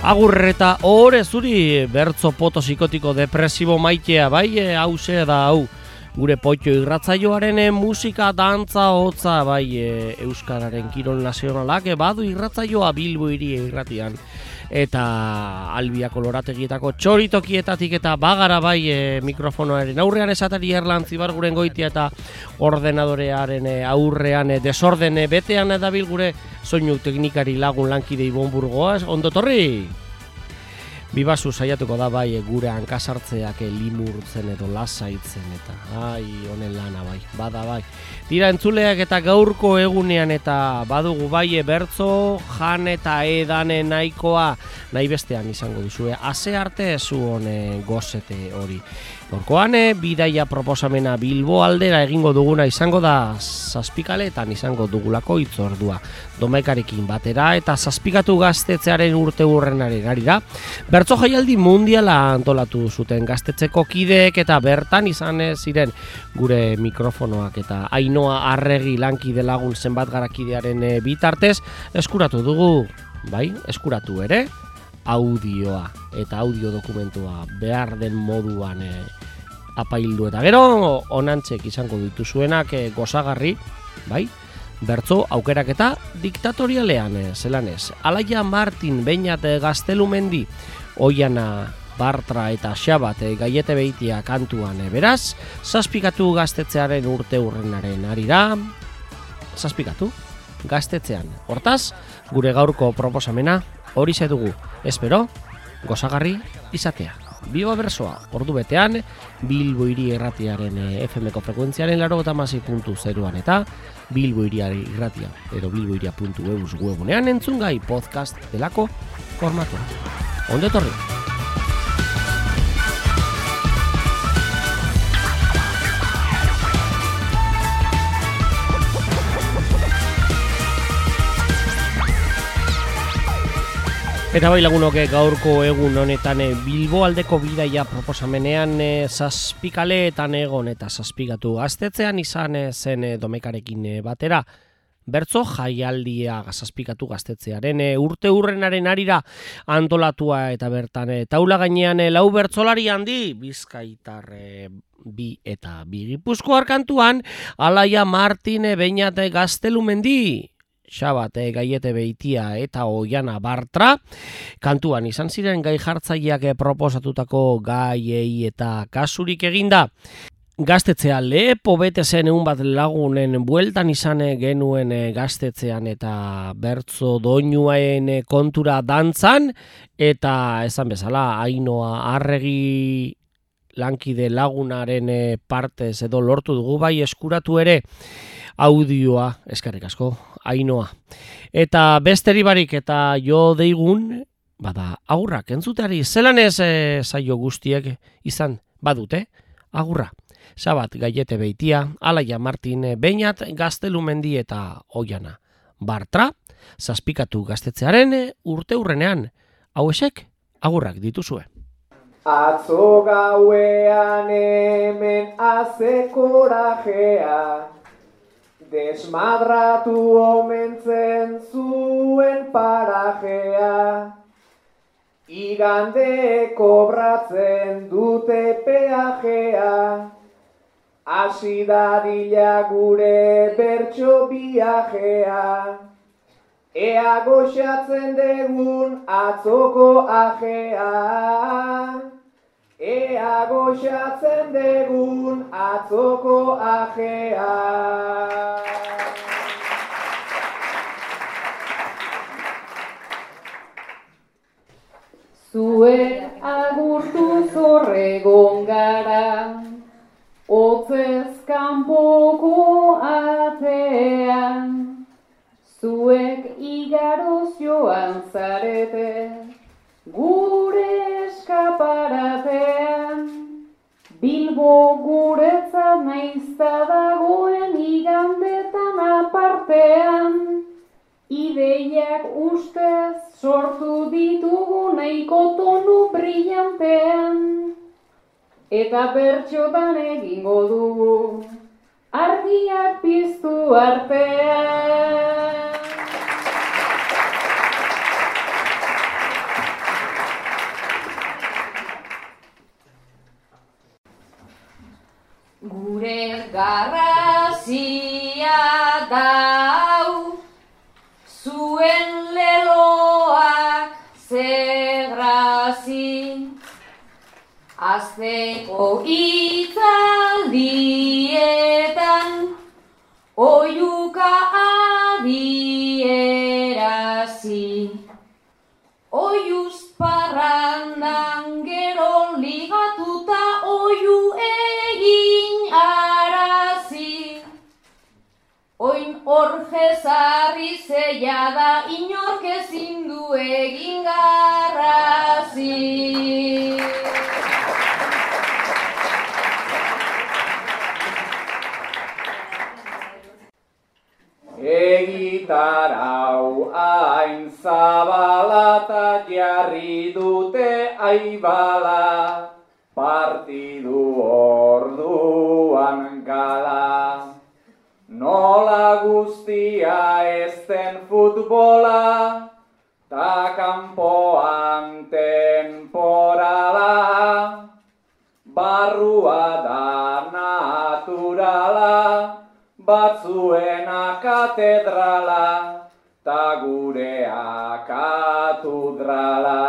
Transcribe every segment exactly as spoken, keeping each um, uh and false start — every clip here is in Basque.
Agurreta ore zuri bertzo poto psikotiko depresibo maitea, bai, hause da hau. Gure potxo irratzaioaren musika, dantza, hotza, bai, e, Euskararen kirol nazionalak, e, badu irratzaioa Bilbo hiri irratian. Eta Albia kolorategietako txoritokietatik eta bagara bai e, mikrofonoaren aurrean esatari erlantzi barguren goitia eta ordenadorearen e, aurrean e, desordene betean edabil gure soinu teknikari lagun lankide Ibon Burgoaz, ondo torri! Bibazu saiatuko da bai gure hankasartzeak limurtzen edo lasaitzen eta ai honen lana bai, bada bai. Tira entzuleak eta gaurko egunean eta badugu bai bertzo jan eta edane nahikoa nahi bestean izango duzue. Ase arte zu hone gozete hori. Gaurkoan bidaia proposamena Bilbo aldera egingo duguna izango da zazpikaletan izango dugulako hitzordua. Domaikarekin batera eta zazpikatu gaztetzearen urte hurrenaren arira. Bertso jaialdi mundiala antolatu zuten gaztetzeko kideek eta bertan izan ziren gure mikrofonoak eta Ainoa Arregi lankide lagun zenbat garakidearen bitartez eskuratu dugu, bai, eskuratu ere, audioa eta audio dokumentua behar den moduan e, apaildu eta gero onantzek izango dituzuenak e, gozagarri, bai, bertzo aukeraketa diktatorialean e, zelan ez. Alaia Martin, Beñat Gaztelumendi, Oiana Bartra eta Xabat e, Gaiete Beitia kantuan e, beraz, zazpikatu gaztetzearen urte hurrenaren arira, zazpikatu gaztetzean. Hortaz, gure gaurko proposamena hori dugu, espero, gozagarri izatea. Biba bersoa, ordu betean, Bilbo hiri irratiaren F M-ko frekuentziaren laurogeita hamasei puntu zeroan eta Bilbo hiri irratia, edo bilbohiria puntu e u webunean entzungai podcast delako formatuan. Ondo etorri! Eta bai lagunok gaurko egun honetan Bilbo aldeko bidaia proposamenean zazpikaleetan egon eta zazpikatu gaztetzean izan zen Domekarekin batera. Bertzo jaialdia zazpikatu gaztetzearen urte hurrenaren arira antolatua eta bertan taula gainean lau bertzolari handi Bizkaitar bi eta bi Gipuzkoar kantuan Alaia Martin, Beñat Gaztelumendi, Xabat, Gaiete Beitia eta Oiana Bartra kantuan izan ziren gai jartzaileak proposatutako gaiei eta kasurik eginda. Gaztetzea lepo bete zen egun bat lagunen bueltan izan genuen gaztetzean eta bertzo doinuaen kontura dantzan eta esan bezala Ainoa Arregi lankide lagunaren partez edo lortu dugu bai eskuratu ere audioa, eskerrik asko, Ainoa. Eta besteri barik eta jo deigun, bada, agurrak entzuteari, zelan ez e, saio guztiek izan badute, agurra. Xabat, Gaiete Beitia, Alaia Martin, Beñat Gaztelumendi eta Oiana Bartra, zazpikatu gaztetzearen urte hurrenean, hauesek agurrak dituzue. Atzo gauean hemen haze korajea, desmadratu omentzen zuen parajea, igande kobratzen dute peajea, hasi dadila gure bertso biajea, ea goxatzen degun atzoko ajea, ea goxatzen degun atzoko ajea. Zuek agurtu zorregon gara, hotzez kanpoko atean, zuek igaroz joan zarete, gure eskaparatean, Bilbo guretzat naizta dagoen igandetan apartean, ideiak ustez sortu ditugu nahiko tonu brillantean, eta bertxotan egingo dugu argiak piztu artean. garrazia dau, zuen leloak zegrazi, azteko itzaldietan, oiuka adierazi, oiuz parrandan gero ligatuta oiu egin arazi. Oin orge zarri zeia da inork ezin du egin garrazi. Egitarau hain zabala ta jarri dute aibala, partidu orduan gala. Nola guztia ezten futbola, ta kanpoan temporala, barrua da naturala, batzuena katedrala, ta gurea katedrala.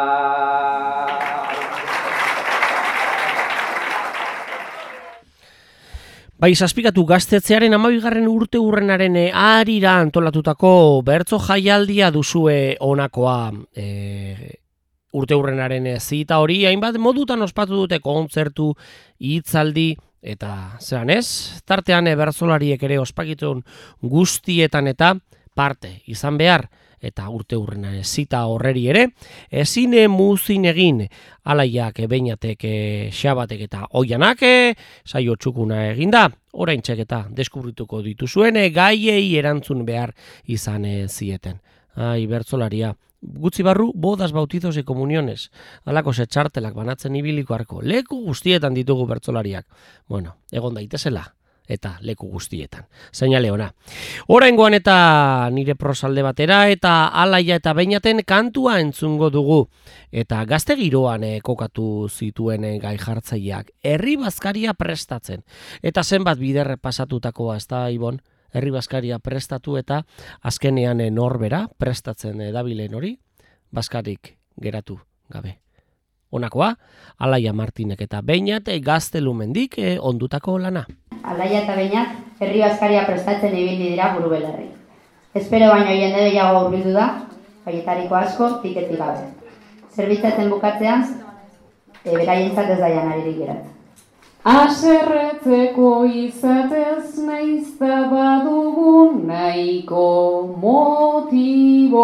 Bai, zazpikatu gaztetzearen amabigarren urte urrenaren arira antolatutako bertso jaialdia duzue honakoa. E, urte urrenaren zita hori, hainbat modutan ospatu dute kontzertu, hitzaldi, eta zeran ez, tartean bertsolariek ere ospakitun guztietan eta parte izan behar, eta urte urrenaren zita horreri ere, ezin muzin egin, alaiak, beinatek, xabatek eta oianak, saio txukuna eginda, oraintxek eta deskubrituko dituzuen, gaiei erantzun behar izan zieten. Ai, bertsolaria, gutxi barru, bodas, bautizos y comuniones, alako setxartelak banatzen ibiliko arko, leku guztietan ditugu bertsolariak. Bueno, egon daitezela, eta leku guztietan. Seinale ona. Oraingoan eta nire prosalde batera, eta alaia eta beinaten kantua entzungo dugu. Eta gazte giroan eh, kokatu zituen eh, gai jartzaileak, herri bazkaria prestatzen. Eta zenbat biderre pasatutakoa, ez da, Ibon? Herri bazkaria prestatu eta azkenean eh, norbera prestatzen eh, dabilen hori, bazkarik geratu gabe. Honakoa, Alaia Martinek eta Beinat Gaztelumendik eh, ondutako lana. Alaia eta Beinat herri bazkaria prestatzen ibili dira buru belarri. Espero baino jende gehiago hurbildu da, haietariko asko tiketik gabe. Zerbitzatzen bukatzean, e, beraientzat ez da janaririk geratzen. Haserretzeko izatez naizta badugun nahiko motibo,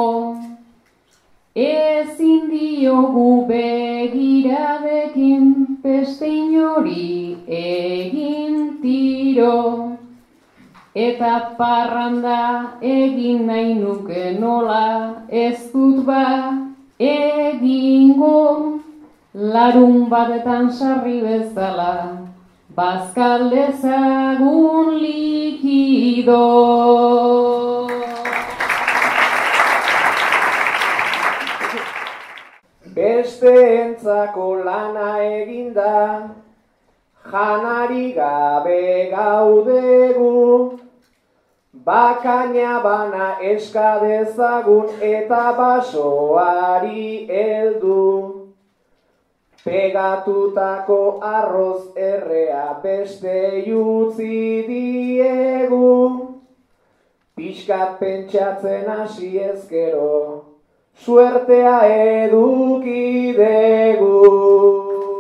ezin diogu begiradekin beste inori egin tiro, eta parranda egin nahi nuke nola ez dut ba egingo, larun batetan sarri bezala, bazkaldezagun likido. Besteentzako lana eginda, janari gabe gaudegu, bakaina bana eska dezagun eta basoari heldu. Pegatutako arroz errea beste utzi diegu, pixkat pentsatzen hasi ezkero, suertea eduki dugu.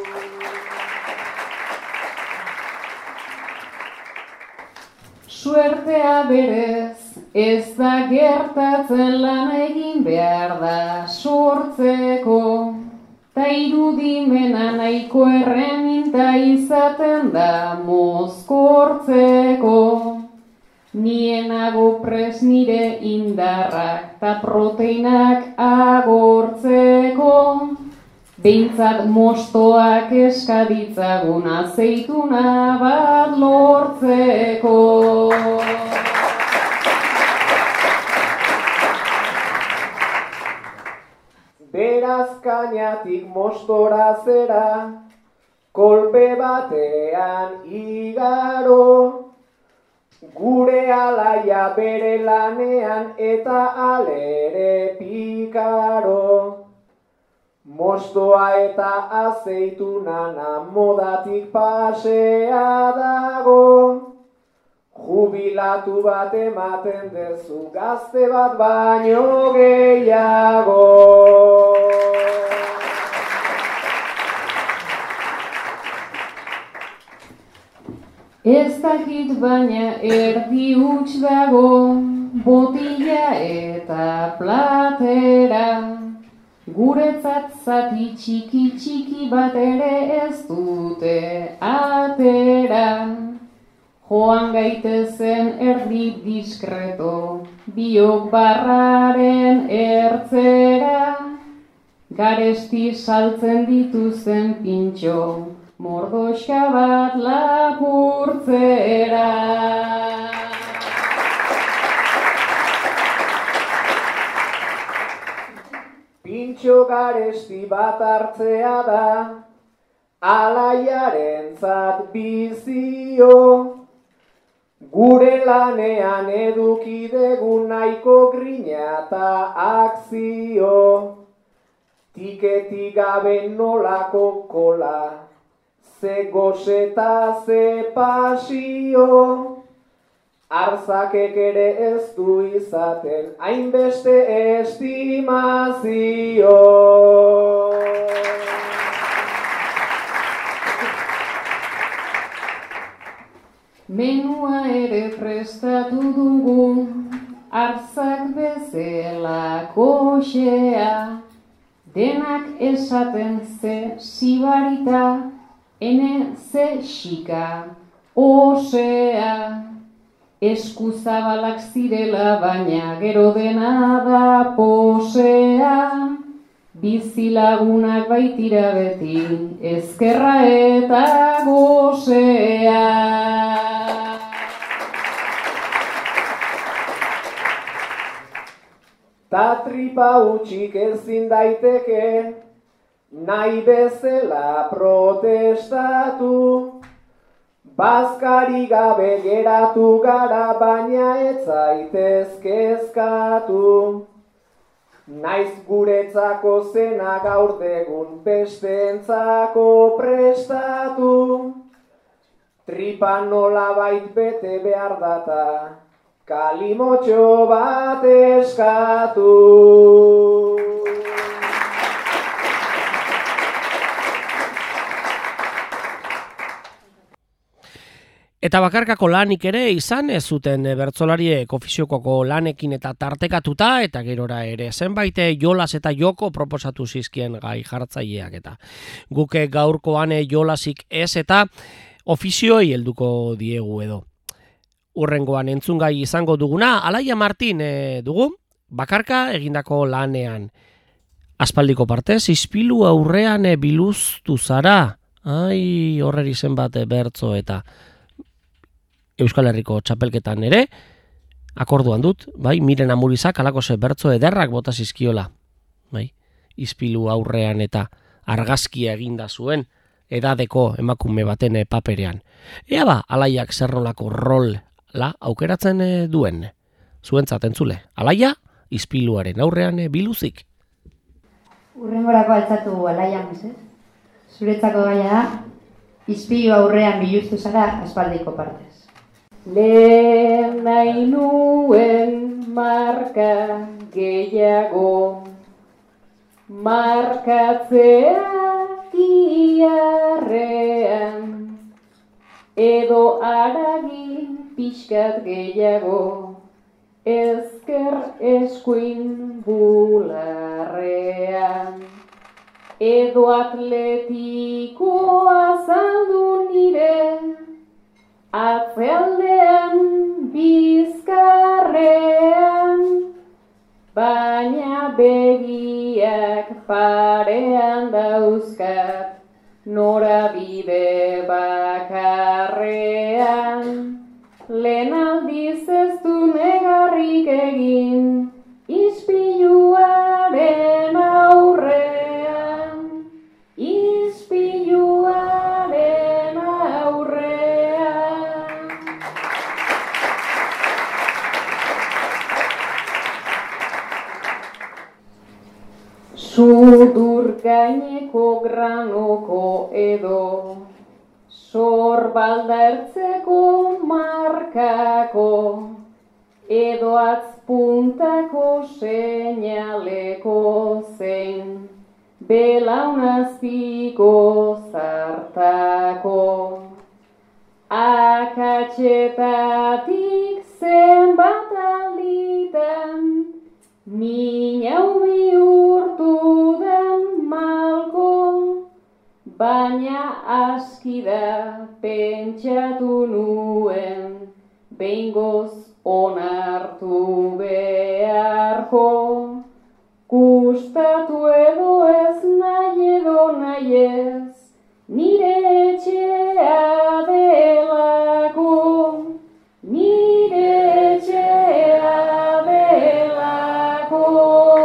Suertea berez ez da gertatzen, lan egin behar da sortzeko, ta irudimena nahiko erreminta izaten da mozkortzeko. Nienago pres nire indarrak ta proteinak agortzeko, behintzat mostoak eskaditzagun azeituna bat lortzeko. Beraz kainatik mostora zera, kolpe batean igaro, Gure alaia bere lanean eta alere pikaro. Mostoa eta azeitunana modatik pasea dago. Jubilatu bat ematen dezu gazte bat baino gehiago. Ez dakit baina erdi huts dago, botila eta platera. Guretzat zati txiki txiki bat ere ez dute atera. Joan gaitezen erdi diskreto, biok barraren ertzera. Garesti saltzen dituzen pintxo, mordoxka bat lapurtzera. Pintxo garesti bat hartzea da, alaiarentzat bizio. Gure lanean eduki dugu nahiko grina eta akzio. Tiketik gabe nolako kola, ze goze eta ze pasio. Arzakek ere ez du izaten hainbeste estimazio. Menua ere prestatu dugu, arzak bezala koxea. Denak esaten ze sibarita, ene ze xika osea. Eskuzabalak zirela baina gero dena da posea. Bizilagunak baitira beti, ezkerra eta gozea. Ta tripa utxik ezin daiteke, nahi bezala protestatu. Bazkari gabe geratu gara baina ez zaitez kezkatu. Naiz guretzako zena gaur degun besteentzako prestatu. Tripa nolabait bete behar data, kalimotxo bat eskatu. Eta bakarkako lanik ere izan ez zuten bertsolariek ofiziokoko lanekin eta tartekatuta, eta gerora ere zenbait jolas eta joko proposatu zizkien gai jartzaileak eta. Guke gaurkoan jolasik ez eta ofizioi helduko diegu edo. Urrengoan entzungai izango duguna, Alaia Martin e, dugu, bakarka egindako lanean. Aspaldiko partez, ispilu aurrean e, biluztu zara. Ai, horreri zenbat e, bertzo eta Euskal Herriko txapelketan ere, akorduan dut, bai, Miren Amurizak alako ze bertzo ederrak bota zizkiola. Bai, ispilu aurrean eta argazkia eginda zuen edadeko emakume baten e, paperean. Ea ba, Alaiak zer nolako rol la aukeratzen e, duen. Zuentzat entzule, Alaia, ispiluaren aurrean e, biluzik. Urrengorako altzatu Alaia, mesez? Zuretzako gaia da, ispilu aurrean biluztu zara aspaldiko partez. Lehen nahi nuen marka gehiago, markatzea tiarrean, edo aragi pixkat gehiago, ezker eskuin bularrean, edo atletikoa zaldu nire, atzealdean bizkarrean, baina begiak parean dauzkat, norabide bakarrean. Lehen aldiz ez du negarrik egin, ispiluaren aurrean, ispiluaren aurrean. Sudur gaineko granoko edo sorbalda ertzeko markako edo atzpuntako seinaleko zein belaunazpiko zartako. Akatsetatik zenbat alditan minau bihurtu den malko, baina aski da pentsatu nuen behingoz onartu beharko. Gustatu edo ez nahi edo nahi ez, nire etxea delako, nire etxea delako.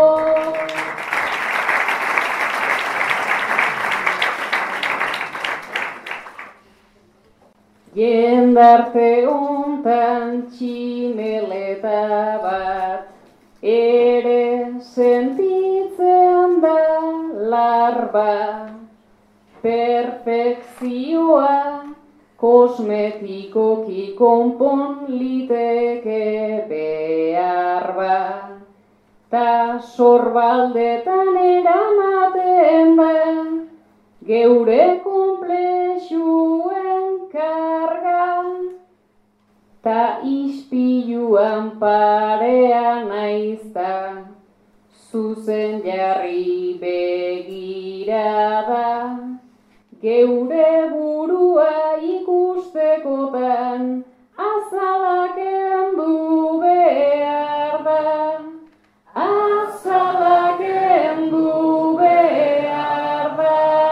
Jendarte hontan tximeleta bat ere sentitzen da larba, perfekzioa kosmetikoki konpon liteke behar ba, ta sorbaldetan eramaten da geure konplexuen karga, ta ispiluan parea naizta zuzen jarri begirada, geure burua ikustekotan azalak endu behar da, azalak endu behar da.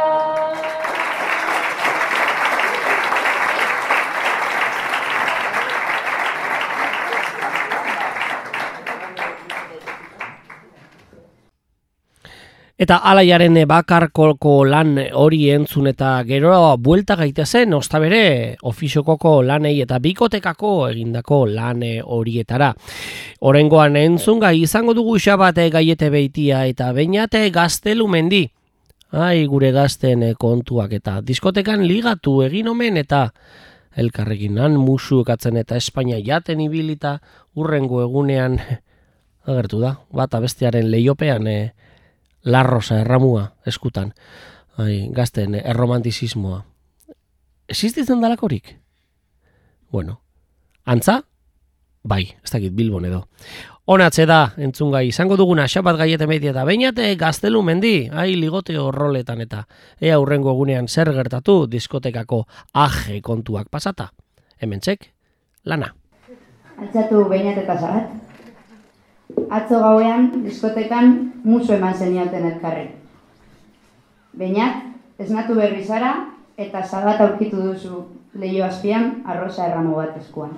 Eta Alaiaren bakarkolko lan hori entzun eta gero buelta gaitezen osta bere ofiziokoko lanei eta bikotekako egindako lan horietara. Oraingoan entzun gai izango dugu Xabate Gaiete Beitia eta Beñate Gaztelumendi. Ai, gure gazten kontuak eta diskotekan ligatu egin omen eta elkarrekin han musu ekatzen eta Espainia jaten ibilita urrengo egunean agertu da, bata bestearen leiopean e, larrosa erramua eskutan, ai, gazten erromantizismoa. Existitzen dalakorik? Bueno, antza? Bai, ez dakit Bilbon edo. Onatze da, entzungai, izango duguna Xabat Gaiete Beitia eta Beñate Gaztelumendi, ai, ligote horroletan eta ea hurrengo egunean zer gertatu diskotekako aje kontuak pasata. Hementzek, lana. Altxatu Beñat eta Xabat. Atzo gauean diskotekan musu eman zeniaten elkarri. Beñat, esnatu berri zara eta Xabat aurkitu duzu leiho azpian arrosa erramu bat eskuan.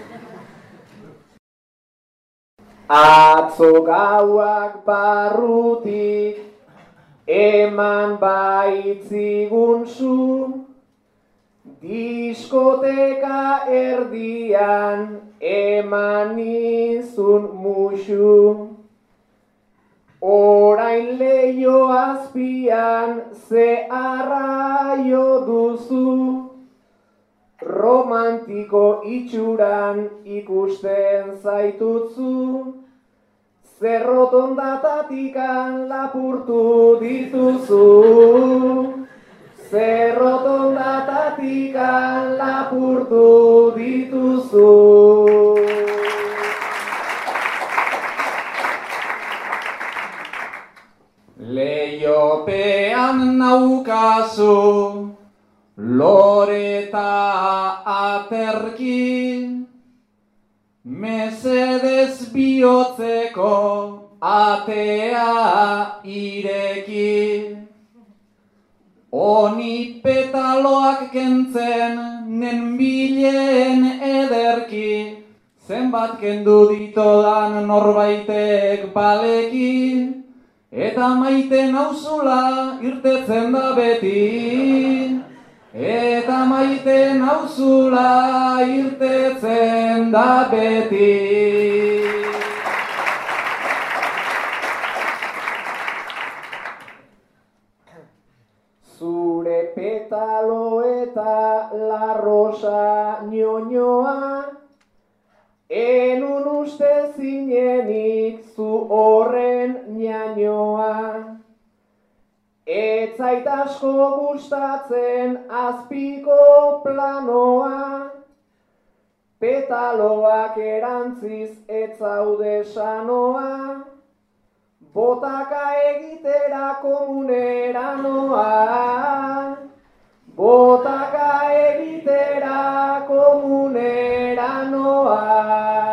Atzo gauak barrutik eman baitzigun zu, diskoteka erdian eman izun musu. Orain leio azpian ze arraio duzu, romantiko itxuran ikusten zaitutzu, zerrotondatatik lapurtu dituzu, zerrotondatatik lapurtu dituzu. Leiopean naukazu loreta aterki, mesedez bihotzeko atea ireki. Oni petaloak kentzen nenbilen ederki, zenbat kendu ditodan norbaitek baleki, eta maite nauzula irtetzen da beti. Eta maite nauzula irtetzen da beti. petalo eta la rosa ñoñoa, enun uste zinenik zu horren ñañoa. Ez zait asko gustatzen azpiko planoa, petaloak erantziz ez zaude sanoa, botaka egitera komunera noa, botaka egitera komunera noa.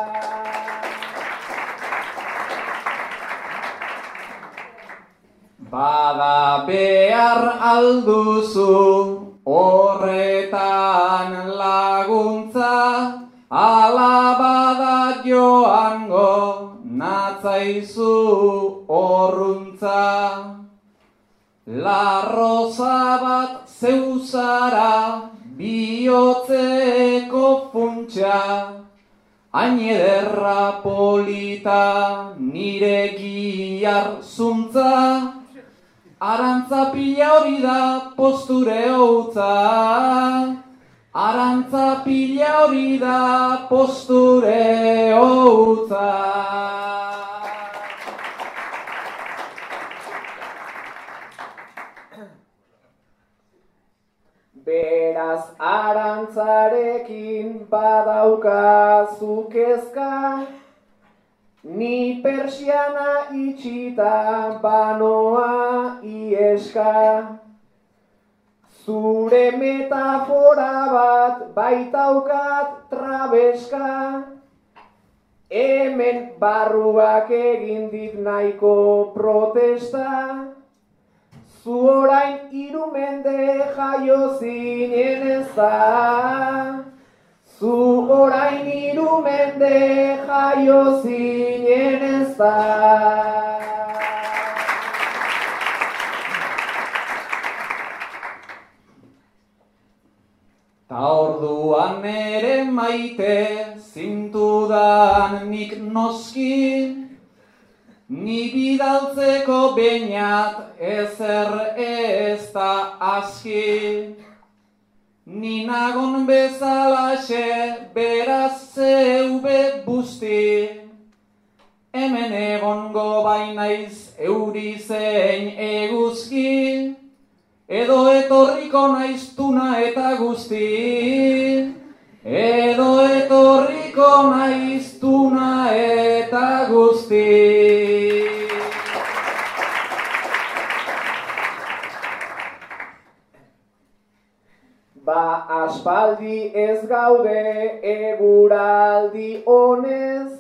Bada behar alduzu horretan laguntza, ala bada joango natzaizu horruntza. La rosa bat zeuzara bihotzeko funtsa, hain ederra polita nire gihar zuntza. Arantza pila hori da posture houtza, arantza pila hori da posture houtza. Beraz arantzarekin badaukazu kezka, ni persiana itxita banoa ieska. Zure metafora bat baitaukat trabeska, hemen barruak egin dit nahiko protesta. Zu orain hiru mende jaio zinen ez da, zu orain hiru mende jaio zinen ez da. Ta orduan ere maite zintudan nik noski, ni bidaltzeko beinat ezer ez da aski. Ni nagon bezalaxe beraz zeube busti, hemen egongo bainaiz euri zein eguzki, edo etorriko naiz tuna eta guzti, edo etorriko naiz tuna eta guzti. Ba aspaldi ez gaude eguraldi honez,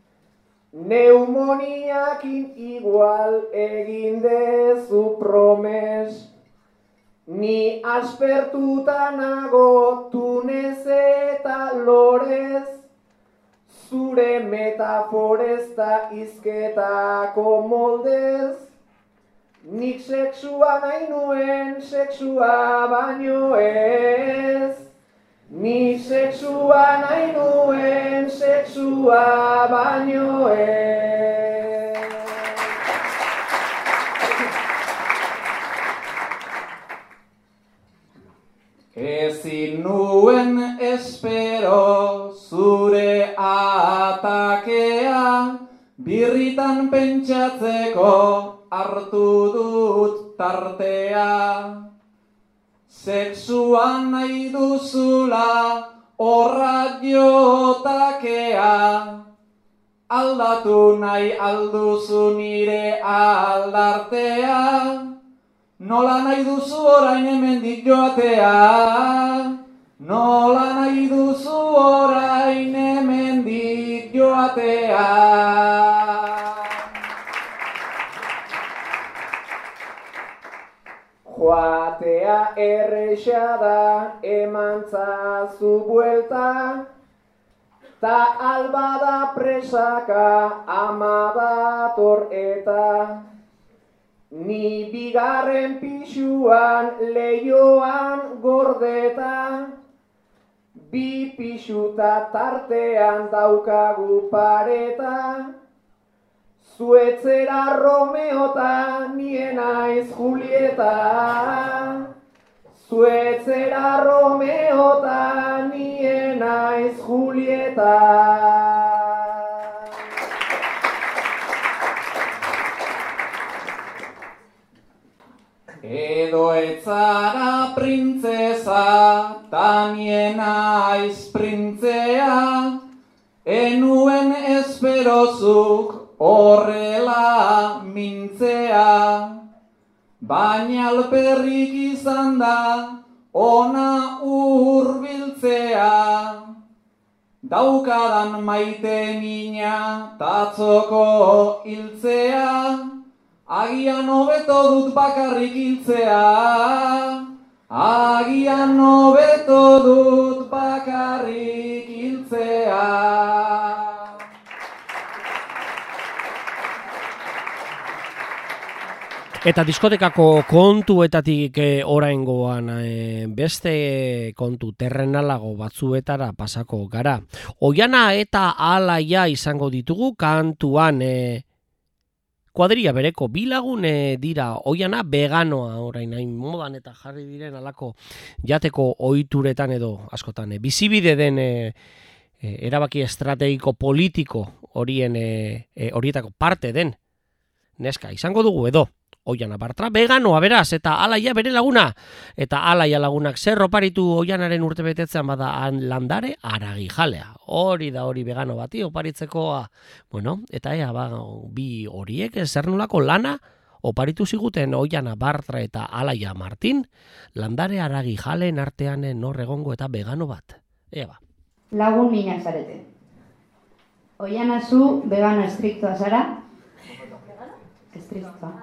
neumoniakin igual egin dezu promes. Ni aspertuta nago tunez eta lorez, zure metaforezta hizketako moldez. Nik sexua nahi nuen, sexua baino ez. Nik sexua nahi nuen, sexua baino ez. Ezin nuen espero zure atakea, birritan pentsatzeko hartu dut tartea. Sexua nahi duzula horra jotakea, aldatu nahi alduzu nire aldartea. Nola nahi duzu orain hemendik joatea, nola nahi duzu orain hemendik joatea. Joatea erresa da emantzazu buelta, ta albada presaka ama dator eta. Ni bigarren pisuan leioan gordeta, bi pisuta tartean daukagu pareta. Zuetzera Romeota, nien naiz Julieta. Zuetzera Romeo ta nien naiz Julieta. Edo etzara printzesa, ta nien naiz printzea, enuen esperozuk horrela mintzea. Baina alperrik izan da, ona hurbiltzea. Daukadan maite mina, tatzoko hiltzea. Agian hobeto dut bakarrik hiltzea. Agian hobeto dut bakarrik hiltzea. Eta diskotekako kontuetatik e, oraingoan e, beste kontu terrenalago batzuetara pasako gara. Oiana eta Alaia izango ditugu kantuan. E, kuadrilla bereko bi lagun e, dira. Oiana veganoa orain hain modan eta jarri diren alako jateko ohituretan edo askotan. E, bizibide den e, e, erabaki estrategiko politiko horien e, e, horietako parte den neska izango dugu edo. Oiana Bartra, veganoa beraz, eta Alaia bere laguna. Eta Alaia lagunak zer oparitu Oianaren urtebetetzean bada landare aragijalea. Hori da hori vegano bati oparitzekoa. Bueno, eta ea ba, bi horiek zer nolako lana oparitu ziguten Oiana Bartra eta Alaia Martin, landare aragijaleen artean nor egongo eta vegano bat. Ea ba. Lagun minak zarete. Oiana zu vegano estriktoa zara. Estriktoa.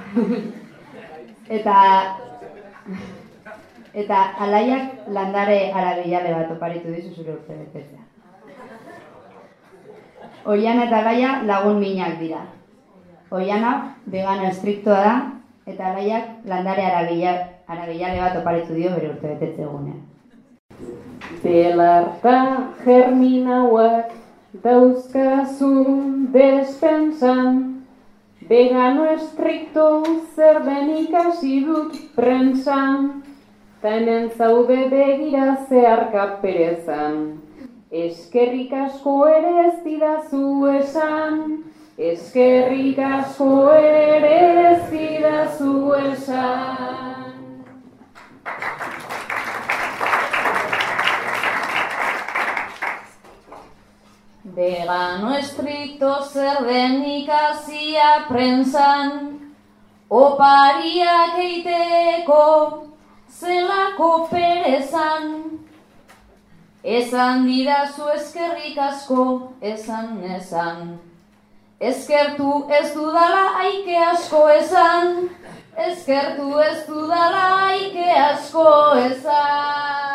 eta eta Alaiak landare aragillale bat oparitu dizu zure urtebetetzea. Oiana eta Alaia lagun minak dira. Oiana vegano estriktoa da eta Alaiak landare aragillale bat oparitu dio bere urtebetetze egunean. Belarta germinauak dauzkazu despensan. Vegano estrikto zer den ikasi dut prentsan, ta hemen zaude begira zeharka perezan. Eskerrik asko ere ez didazu esan, eskerrik asko ere ez didazu esan. Vegano estrikto zer den ikasia prentsan, opariak eiteko zelako perezan. Esan didazu eskerrik asko, esan esan. Eskertu ez dudala aike asko esan, eskertu ez dudala aike asko esan.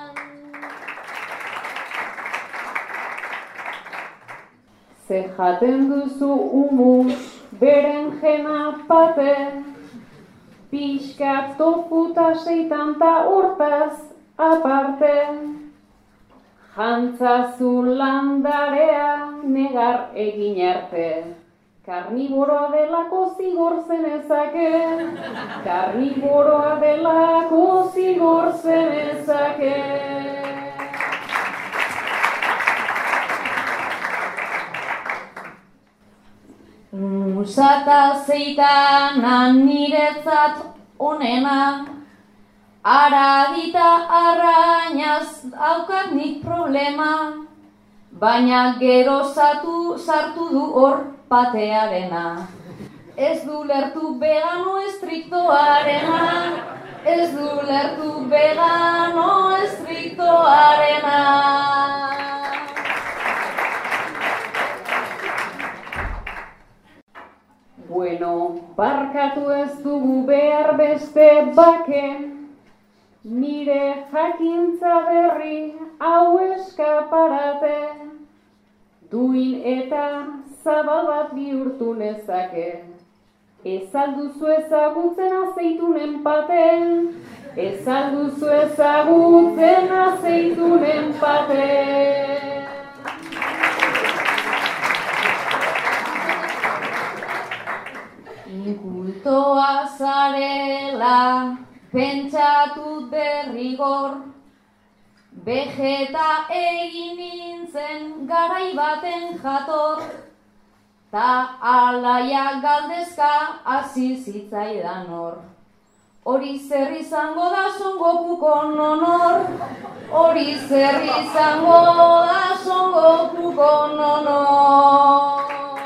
Ze jaten duzu humus, berenjena pate, pixka tofuta seitan ta hortaz aparte. Jantzazu landarea negar egin arte, karniboroa delako zigor zenezake, karniboroa delako zigor zenezake. Musata zeitanan niretzat onena, aragita arrainaz daukat nik problema, baina gero zatu sartu du hor patearena. Ez du lertu vegano estriktoarena, ez du lertu vegano estriktoarena. Bueno, barkatu ez dugu behar beste bake, nire jakintza berri hau eskaparate, duin eta zabal bat bihurtu nezake. Ez alduzu ezagutzen azeitunen paten, ez alduzu ezagutzen azeitunen paten. Inkultoa zarela pentsatut berrigor, vegeta egin nintzen garai baten jator, ta alaiak galdezka hasi zitzaidan hor. Hori zer izango da Songokukon honor, hori zer izango da Songokukon honor.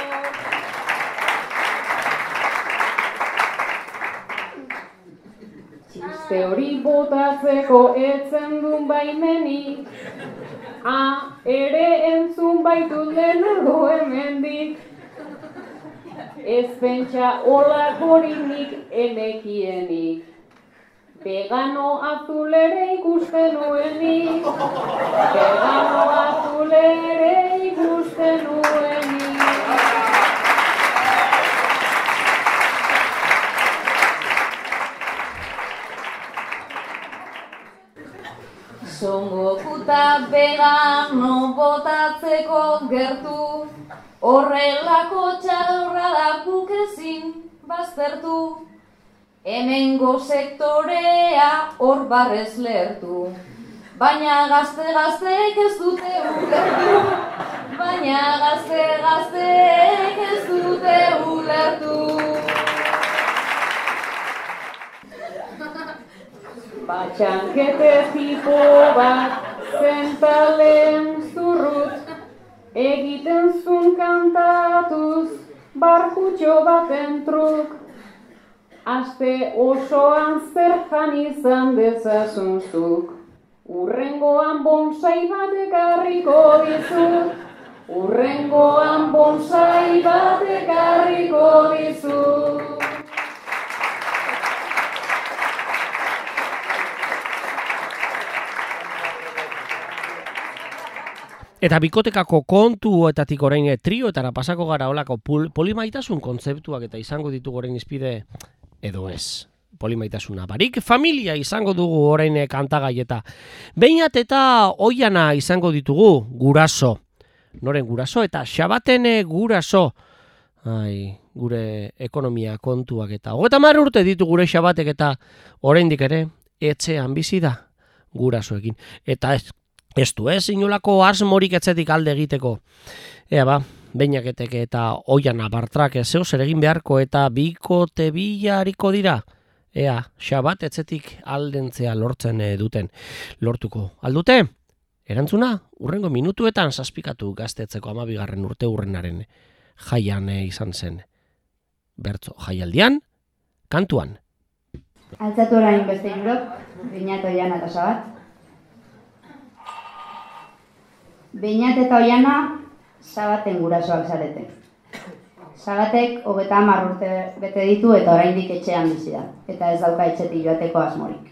Txiste hori botatzeko etzen duen baimenik, a, ere entzun baitut lehenago hemendik. Ez pentsa olakorinik enekienik, vegano azul ere ikusten nuenik, vegano azul ere ikusten nuenik. Songokuta vegano botatzeko gertu, horrelako txadorra da guk ezin baztertu. Hemengo sektorea hor barrez lertu, baina gazte-gazteek ez dute ulertu, baina gazte-gazteek ez dute ulertu. Batxankete tipo bat zentalen zurrut, egiten zun kantatuz barkutxo baten truk. Aste osoan zer jan izan dezazunzuk, urrengoan bonsai bat ekarriko dizut, urrengoan bonsai bat ekarriko dizut. Eta bikotekako kontuetatik orain trioetara pasako gara olako polimaitasun kontzeptuak eta izango ditugu orain izpide edo ez. Polimaitasuna barik familia izango dugu orain kantagai eta Beñat eta Oiana izango ditugu guraso. Noren guraso eta Xabaten guraso. Ai, gure ekonomia kontuak eta hogeita hamar urte ditu gure Xabatek eta oraindik ere etxean bizi da gurasoekin. Eta ez Ez du ez, inolako asmorik etzetik alde egiteko. Ea ba, Beñaketek eta Oiana Bartrak zeu zer egin beharko eta bikote bila hariko dira. Ea, Xabat etzetik aldentzea lortzen duten. Lortuko aldute? Erantzuna, urrengo minutuetan zazpikatu gaztetzeko amabigarren urte urrenaren jaian izan zen. Bertzo jaialdian, kantuan. Altzatu orain beste jurok, Beñat, Oiana eta Xabat. Beñat eta Oiana Xabaten gurasoak zarete. Xabatek hogeita hamar urte bete ditu eta oraindik etxean bizi da, eta ez dauka etxetik joateko asmorik.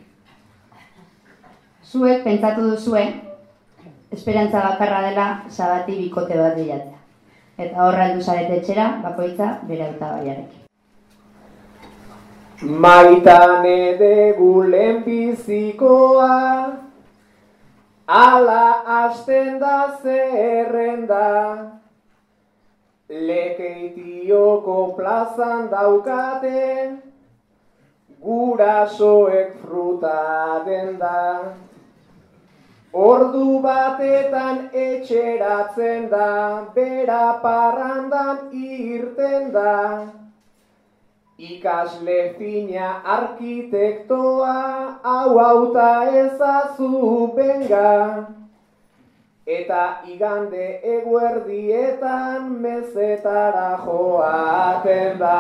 Zuek pentsatu duzue, esperantza bakarra dela Xabati bikote bat bilatzea. Eta horra heldu zarete etxera, bakoitza bere hautagaiarekin. Maitane dugu lehenbizikoa, ala hasten da zerrenda, Lekeitioko plazan daukate, gurasoek fruta denda. Ordu batetan etxeratzen da, bera parrandan irten da. Ikasle fina arkitektoa, hau hauta ezazu benga. Eta igande eguerdietan mezetara joaten da.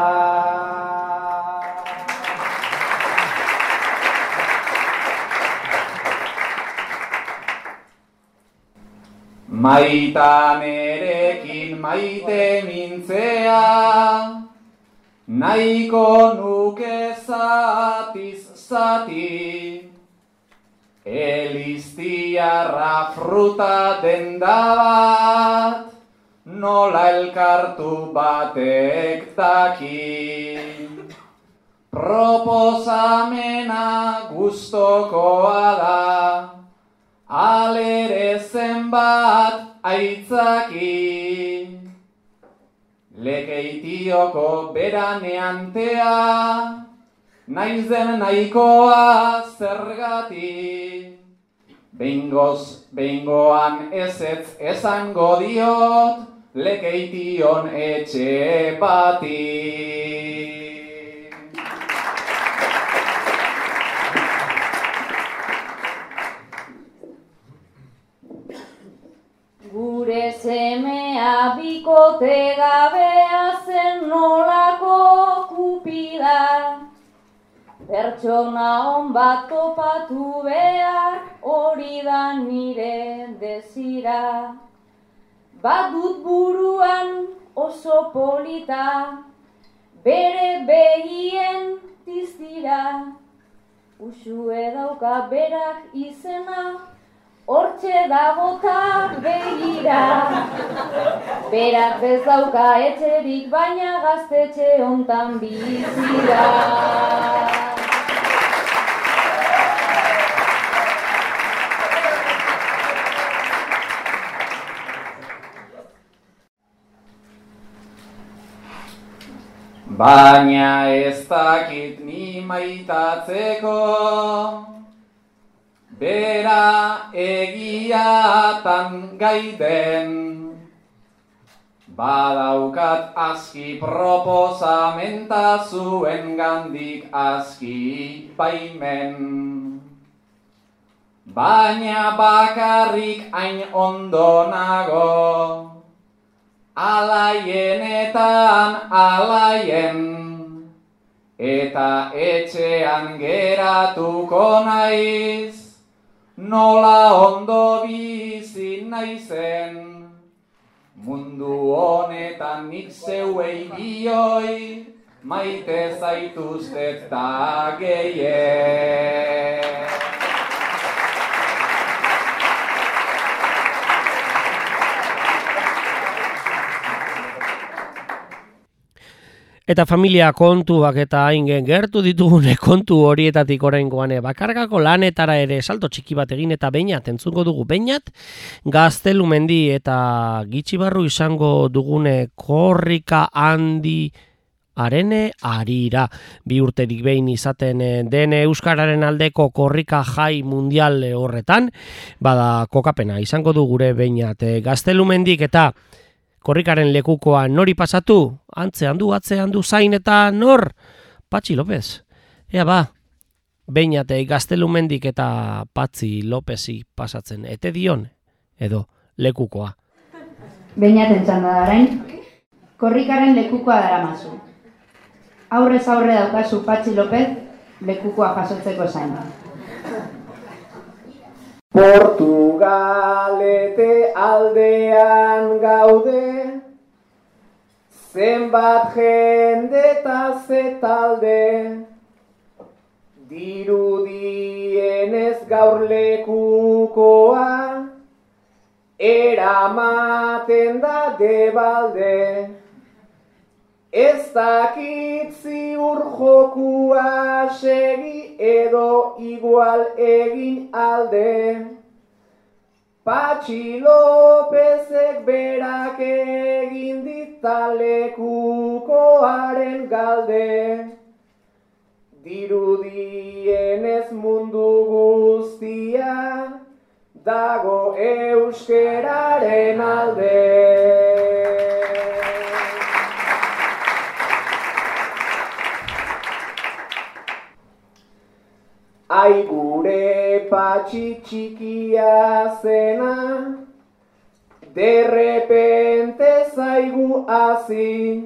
Maitanerekin maite mintzea, nahiko nuke zatiz zati. Eliztiarra fruta denda bat, nola elkartu batek daki. Proposamena gustokoa da, alere zenbat aitzaki. Lekeitioko beraneantea, naizen nahikoa zergatik. Behingoz, behingoan ezetz esango diot, lekeition etxe bati. Gure semea bikote gabea zen nolako kupida. Pertsona hon bat topatu behar, hori da nire desira. Badut buruan oso polita, bere begien tiztira. Usue dauka berak izena, hortxe dagota begira. Berak bez dauka etxerik, baina gaztetxe hontan bizira. Baina ez dakit ni maitatzeko, bera egiatan gaiden. Badaukat aski proposamenta zuen gandik aski baimen. Baina bakarrik hain ondo nago, alaienetan alaien, eta etxean geratuko naiz, nola ondo bizi naizen. Mundu honetan nik zeuei bioi, maite zaituztet ta gehien. Eta familia kontuak eta haingen gertu ditugune kontu horietatik oraingoan bakarkako lanetara ere salto txiki bat egin eta Beñat entzungo dugu. Beñat Gaztelumendi eta Gitxibarru izango dugune korrika handi arene arira. Bi urterik behin izaten den euskararen aldeko korrika jai mundial horretan, bada kokapena izango du gure Beñat Gaztelumendik eta korrikaren lekukoa nori pasatu? Antzean du, atzean du, zain eta nor? Patxi López. Ea ba, Beñat Gaztelumendik eta Patxi Lópezi pasatzen. Ete dion, edo lekukoa. Beñaten txanda da orain, korrikaren lekukoa daramazu. Aurrez aurre daukazu Patxi López lekukoa jasotzeko zain. Portugalete aldean gaude, zenbat jende eta ze talde, dirudienez gaur lekukoa, eramaten da debalde. Ez dakit ziur jokua segi edo igual egin alde. Patxi Lópezek berak egin dita lekukoaren galde. Dirudienez mundu guztia dago euskeraren alde. Ai gure Patxi txikia zena, derrepente zaigu hazi.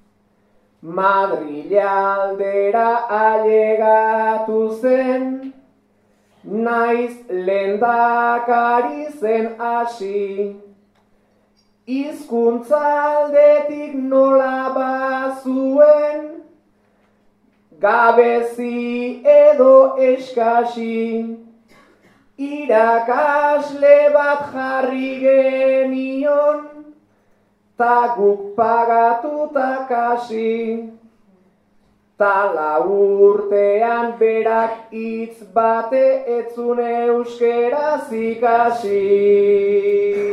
Madrila aldera ailegatu zen, naiz lehendakari zen hasi. Hizkuntza aldetik nola bazuen, gabezi edo eskasi, irakasle bat jarri genion, ta guk pagatuta kasi. Tala urtean berak hitz bate etzun euskeraz ikasi.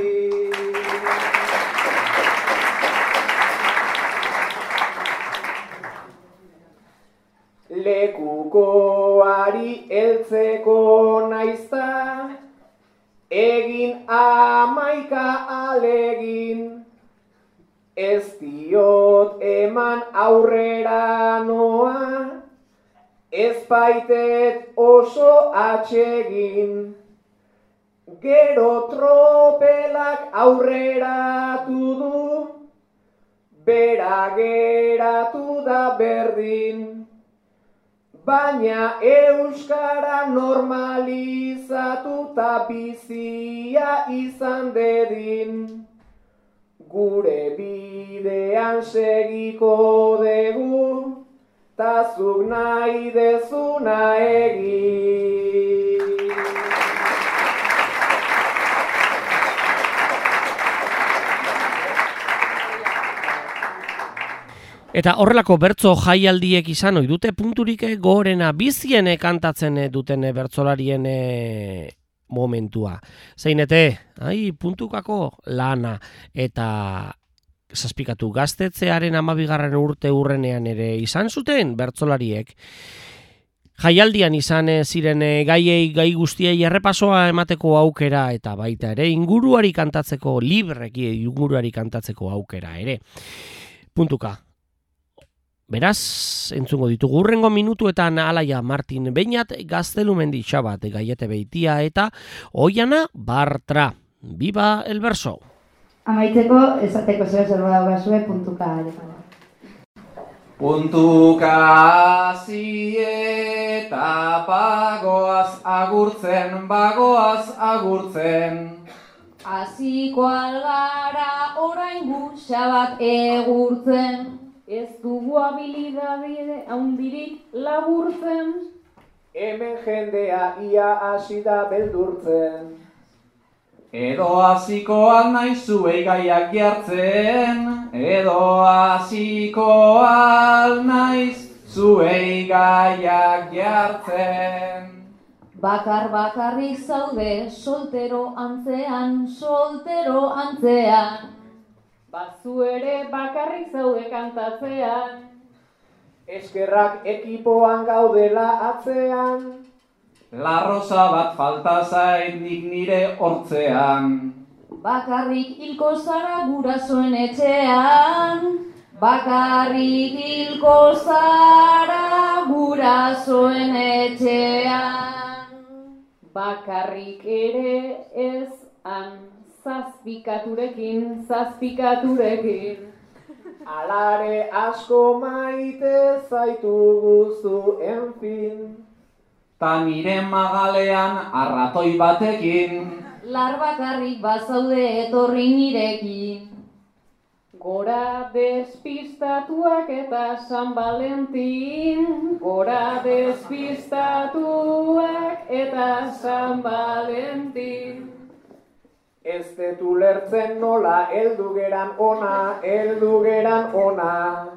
lekukoari heltzeko naizta, egin amaika alegin, ez diot eman aurrera noa, ez baitet oso atsegin. Gero tropelak aurreratu du, bera geratu da berdin. Baina euskara normalizatu ta bizia izan dedin. Gure bidean segiko dugu, ta zuk nahi dezuna egin. Eta horrelako bertso jaialdiek izan ohi dute punturik gorena biziene kantatzen duten bertsolarien momentua. Zeinete, ai, puntukako lana eta zazpikatu gaztetzearen amabigarren urte urrenean ere izan zuten bertsolariek. Jaialdian izan ziren gaiei gai guztiei errepasoa emateko aukera eta baita ere inguruari kantatzeko libreki inguruari kantatzeko aukera ere. Puntuka. Beraz, entzungo ditugu hurrengo minutuetan Alaia Martin Beñat, Gaztelumendi Xabat Gaiete Beitia eta Oiana Bartra. Viva el verso! Amaitzeko, esateko zeo zerbo daugazue puntuka. Puntuka hasi eta bagoaz agurtzen, bagoaz agurtzen. Hasiko algara orain gutxa bat egurtzen. Ez dugu habilidade handirik laburtzen. Hemen jendea ia hasi da beldurtzen. Edo hasiko al naiz zuei gaiak jartzen, edo hasiko al naiz zuei gaiak jartzen. Bakar bakarrik zaude soltero antzean, soltero antzean. Bazu ere bakarrik zaude kantatzean. Eskerrak ekipoan gaudela atzean. La rosa bat falta zait nik nire hortzean. Bakarrik hilko zara gurasoen etxean. Bakarrik hilko zara gurasoen etxean. Bakarrik ere ez han. Zazpikaturekin, zazpikaturekin. Alare asko maite zaitu guztu, enfin. Ta nire magalean arratoi batekin. Lar bakarrik bazaude etorri nirekin. Gora despistatuak eta San Valentin. Gora despistatuak eta San Valentin. Ez dut ulertzen nola heldu geran ona, heldu geran ona.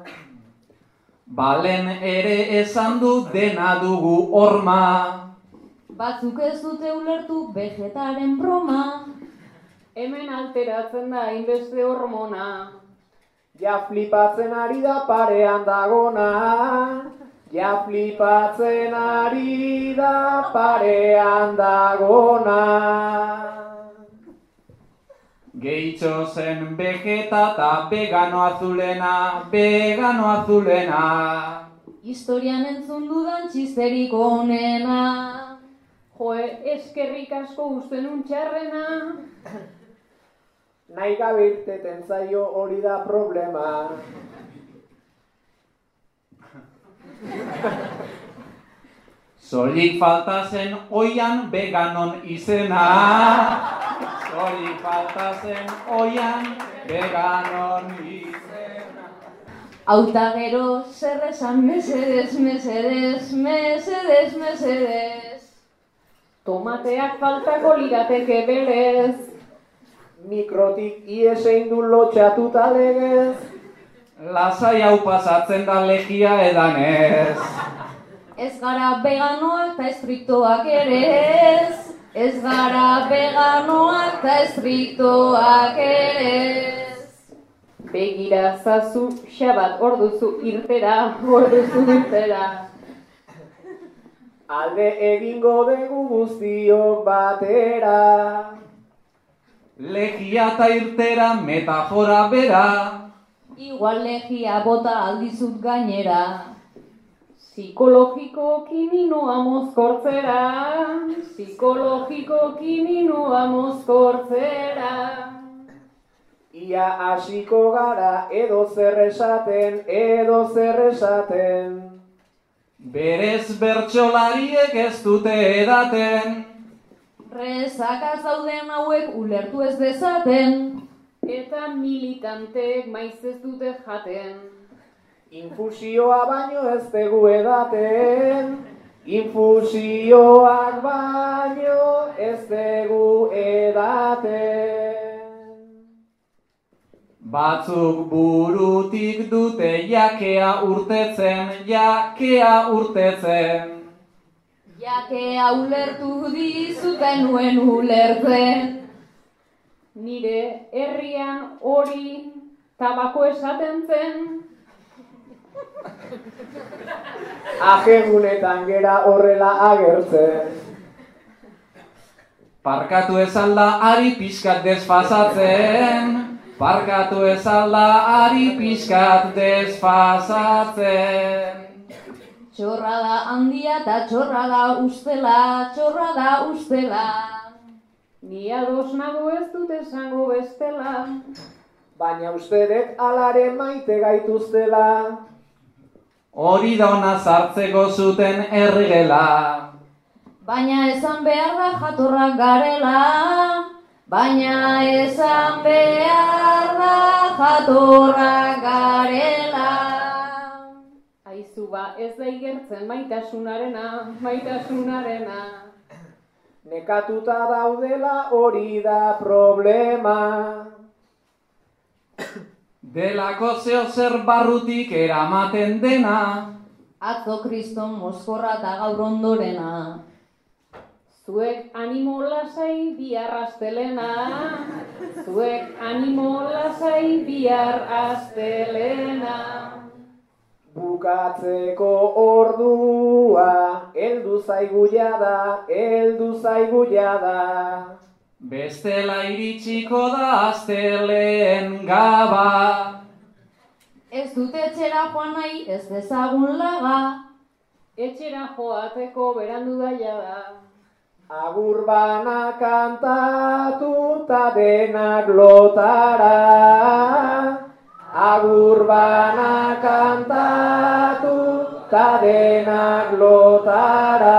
Balen ere esan du dena dugu horma. Batzuk ez dute ulertu vegetaren broma. Hemen alteratzen da hainbeste hormona. Ja flipatzen ari da parean dagona. Ja flipatzen ari da parean dagona. Gehitxo zen vegeta eta vegano azulena, vegano azulena. Historian entzun dudan txisterik onena. Joe, eskerrik asko usten untxarrena. Nahi gabe irteten zaio hori da problema. Solik falta zen oian veganon izena. Solik falta zen oian veganon izena. Auta gero zer esan mesedez, mesedez, mesedez, mesedez. Tomateak faltako lirateke berez. Mikrotik ies egin du lotxatuta legez. Lasai hau pasatzen da legia edanez. Ez gara veganoak eta estriktoak ere ez. Ez gara veganoak eta estriktoak ere ez. Begira zazu, xabat orduzu irtera, orduzu irtera. alde egingo dugu guztiok batera. Legia eta irtera metafora bera. Igual legia bota aldizut gainera. Psikologikoki minua mozkortzera, psikologikoki minua mozkortzera. Ia hasiko gara edo zer esaten, edo zer esaten. Berez bertsolariek ez dute edaten. Rezaka zauden hauek ulertu ez dezaten. Eta militanteek maiz ez dute jaten. Infusioa baino ez dugu edaten, infusioak baino ez dugu edaten. Batzuk burutik dute jakea urtetzen, jakea urtetzen. Jakea ulertu dizuten nuen ulertzen. Nire herrian hori tabako esaten zen. Ajegunetan gera horrela agertzen. Parkatu ez alda ari pixkat desfasatzen. Parkatu ez alda ari pixkat desfasatzen. Txorra da handia eta txorra da ustela, txorra da ustela. Ni ados nago ez dut esango bestela. Baina uste dut alare maite gaituztela. Hori da ona sartzeko zuten ergela. Baina esan behar da jatorrak garela. Baina esan behar da jatorrak garela. Aizu ba ez da igertzen maitasunarena, maitasunarena. Nekatuta daudela hori da problema. Delako zeo zer barrutik eramaten dena. Atzo kriston mozkorra eta gaur ondorena. Zuek animo lasai bihar astelena. Zuek animo lasai bihar astelena. Bukatzeko ordua, heldu zaigu jada, heldu zaigu jada. Bestela iritsiko da astelehen gaba. Ez dut etxera joan nahi ez dezagun laga. Etxera joateko berandu da jada. Agur bana kantatu ta denak lotara. Agur bana kantatu ta denak lotara.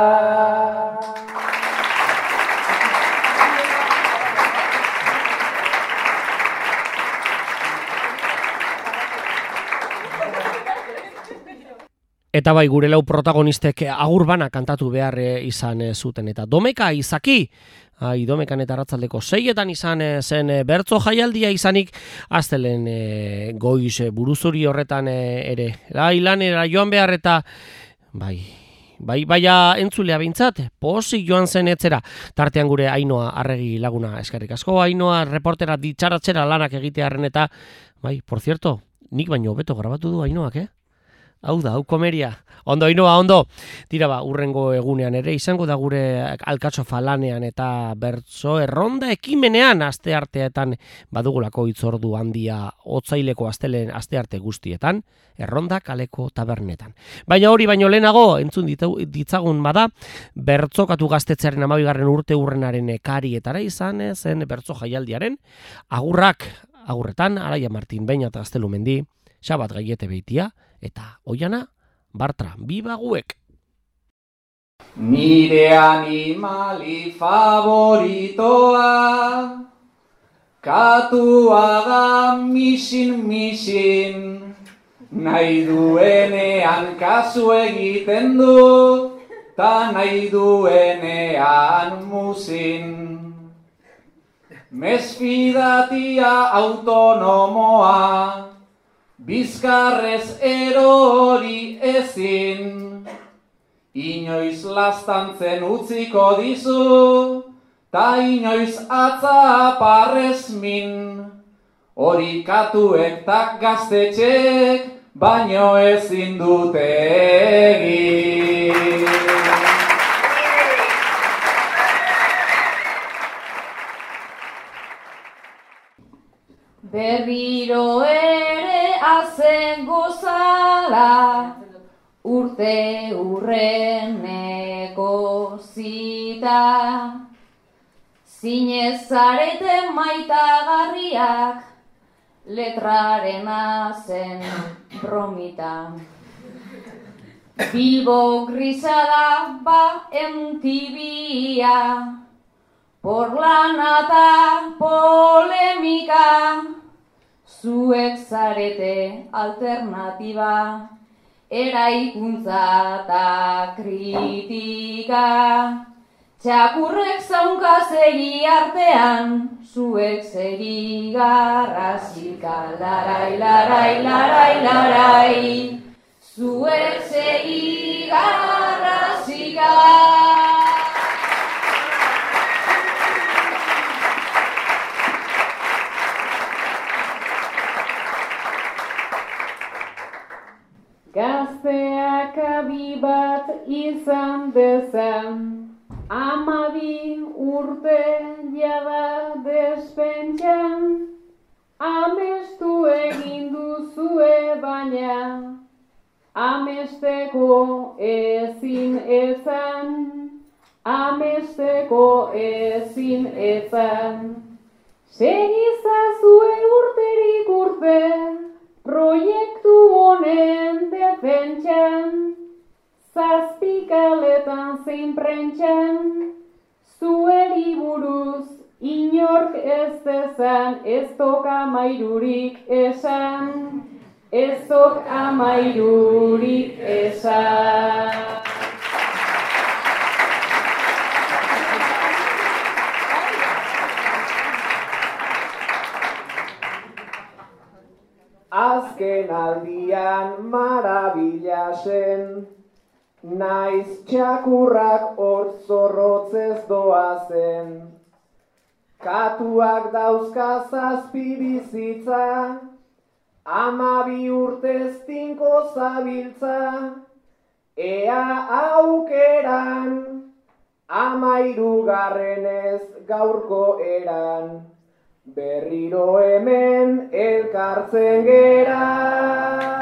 Eta bai, gure lau protagonistek agur bana kantatu behar izan zuten. Eta Domeka izaki, ai, Domekan eta arratsaldeko seietan izan zen bertso jaialdia izanik, astelen e, goiz buruzuri horretan ere. Lai lanera joan behar eta, bai, bai, baia entzulea bintzat, pozik joan zen etzera. Tartean gure Ainoa Arregi laguna eskerrik asko, Ainoa reportera ditxaratzera lanak egitearen eta, bai, por cierto, nik baino hobeto grabatu du Ainoak, eh? Hau da, hau komeria. Ondo, Ainoa, ondo. Tira ba, urrengo egunean ere, izango da gure alkatsofa lanean eta bertso erronda ekimenean aste arteetan badugulako hitzordu handia otsaileko astelen aste arte guztietan, erronda kaleko tabernetan. Baina hori baino lehenago, entzun ditzagun bada, bertzokatu gaztetzearen hamabigarren urte urrenaren ekarietara izan zen bertso jaialdiaren, agurrak, agurretan, Araia Martin Beña eta Gaztelumendi, Xabat Gaiete Beitia, eta Oiana Bartra, biba guek! Nire animali favoritoa, katua da misin-misin, nahi duenean kasu egiten du, ta nahi duenean muzin. Mesfidatia autonomoa, bizkarrez erori ezin, inoiz lastantzen utziko dizu, ta inoiz atza parrez min, hori katuek ta gaztetxek, baino ezin dute egin. aurreneko zita, zinez zarete maitagarriak, letrarena zen bromita. Bilbo grisa da ba M T V-a, porlana eta polemika, zuek zarete alternatiba, eraikuntza eta kritika. Txakurrek zaunka segi artean, zuek segi garrasika, larai, larai, larai, larai. Zuek segi garrasika. Gazteak abi bat izan dezan, amabi urte jada despentsan, amestu egin duzue baina, amesteko ezin ezan, amesteko ezin ezan. Segizazue urterik urte, proiektu honen defentsan, zazpikaletan zein prentsan, zueri buruz inork ez dezan, ez tok amairurik esan, ez tok amairurik esan. Azken aldian marabila zen, naiz txakurrak hor zorrotzez doazen. Katuak dauzka zazpi bizitza, amabi urtez tinko zabiltza, ea aukeran, amairugarrenez gaurko eran. Berriro hemen elkartzen gera.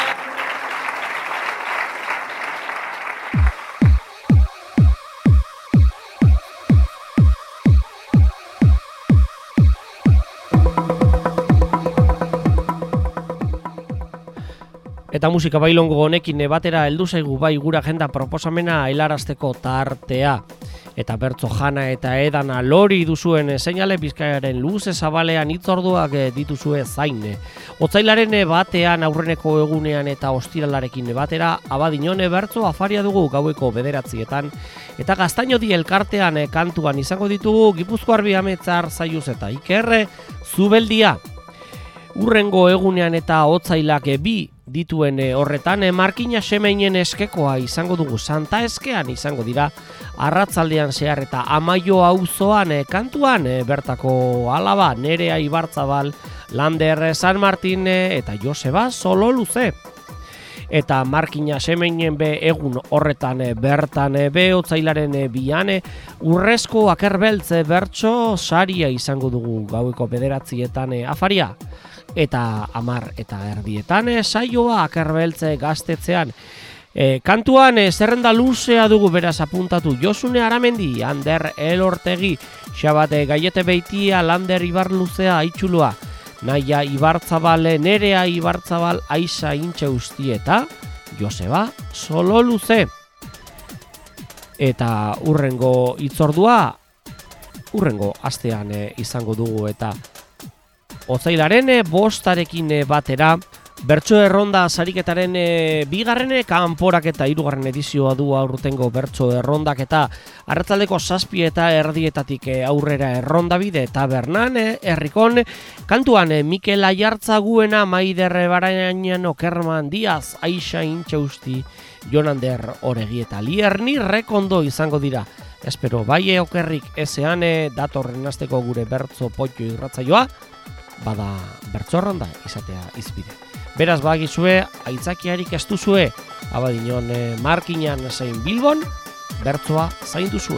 Eta musika bailongo honekin batera heldu zaigu bai gura agenda proposamena helarazteko tartea. Eta bertso jana eta edana lori duzuen seinale Bizkaiaren luze zabalean hitzorduak dituzue zain. Otsailaren batean aurreneko egunean eta ostiralarekin batera Abadiñone bertso afaria dugu gaueko bederatzietan. Eta Gaztainodi elkartean kantuan izango ditugu Gipuzkoar Bihametzar Zaiuz eta Iker Zubeldia. Urrengo egunean eta otsailak bi dituen horretan Markina Semeinen eskekoa izango dugu, Santa Eskean izango dira arratzaldean zehar eta Amaio auzoan kantuan bertako alaba Nerea Ibarzabal, Lander San Martin eta Joseba Sololuze. Eta Markina Semeinen be egun horretan bertan be otsailaren bian urrezko akerbeltze bertso saria izango dugu gaueko bederatzietan afaria. Eta amar eta erdietan saioa akerbeltze gaztetzean. E, kantuan e, zerrenda luzea dugu beraz apuntatu Josune Aramendi, Ander Elortegi, Xabate Gaiete Beitia, Lander Ibarluzea Aitxulua, Naia Ibarzabal, Nerea Ibarzabal, Aiza Intxe Ustieta, Joseba Sololuze. Eta urrengo hitzordua, urrengo astean e, izango dugu eta otsailaren bostarekin batera bertso erronda sariketaren bigarren kanporak eta hirugarren edizioa du aurtengo bertso errondak eta arratsaldeko zazpi eta erdietatik aurrera erronda bide tabernan herrikon kantuan Mikel Aiartzaguena, Maider Barainan, Okerman Diaz, Aixa Intxausti, Jonander Oregi eta Lierni Rekondo izango dira. Espero bai okerrik ezean datorren asteko gure bertso potxo irratzaioa bada bertso erronda izatea izbide. Beraz bagizue, aitzakiarik ez duzue, Abadiñon Markinan zein Bilbon, bertsoa zainduzue.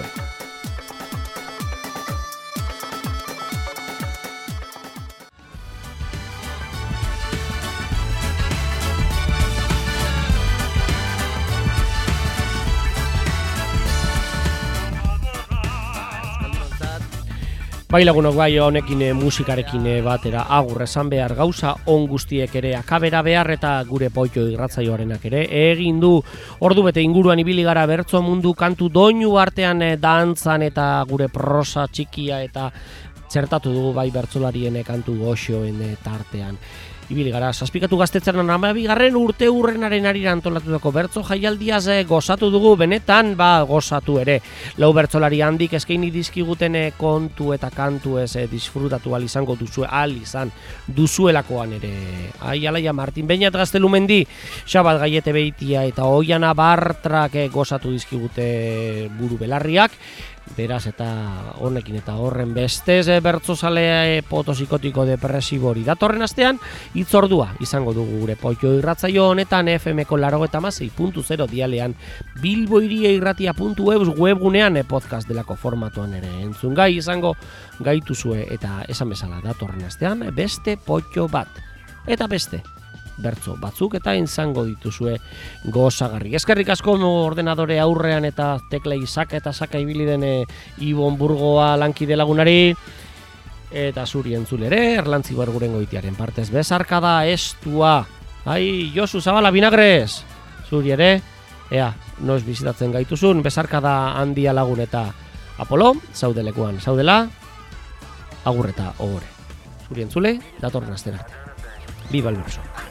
Bai lagunok, bai honekin musikarekin batera agur esan behar gauza on guztiek ere akabera behar eta gure Poito irratsaioarenak ere egin du ordu bete inguruan ibili gara bertso mundu kantu doinu artean dantzan eta gure prosa txikia eta txertatu dugu bai bertsolarien kantu goxoen tartean. Ibili gara, zazpikatu gaztetzeran amabigarren urte urrenaren arira antolatutako bertso jaialdiaz gozatu dugu, benetan ba gozatu ere. Lau bertsolari handik eskaini dizkiguten kontu eta kantu ez disfrutatu al izango duzue, al izan duzuelakoan ere. Ai, alaia Martin Beñat Gaztelumendi, Xabat Gaiete Beitia eta Oiana Bartrak gozatu dizkigute buru belarriak. Beraz eta honekin eta horren bestez bertsozale potosikotiko depresibo hori datorren astean hitzordua izango dugu gure Poito irratsaio honetan F M ko laurogeita hamasei puntu zero dialean bilboiriairratia puntu eus webgunean podcast delako formatuan ere entzun gai izango gaituzue eta esan bezala datorren astean beste Poito bat eta beste bertso batzuk eta izango dituzue gozagarri. Eskerrik asko ordenadore aurrean eta teklei saka eta saka ibili den e, Ibon Burgoa lankide lagunari eta zuri entzule ere Erlantzi Berguren goitiaren partez bezarka da estua. Ai, Josu Zabala Vinagres, zuri ere, ea, noiz bizitatzen gaituzun, bezarka da handia lagun eta Apolo, zaudelekuan, zaudela, agurreta ohore. Zuri entzule, datorren astera arte. Viva el verso.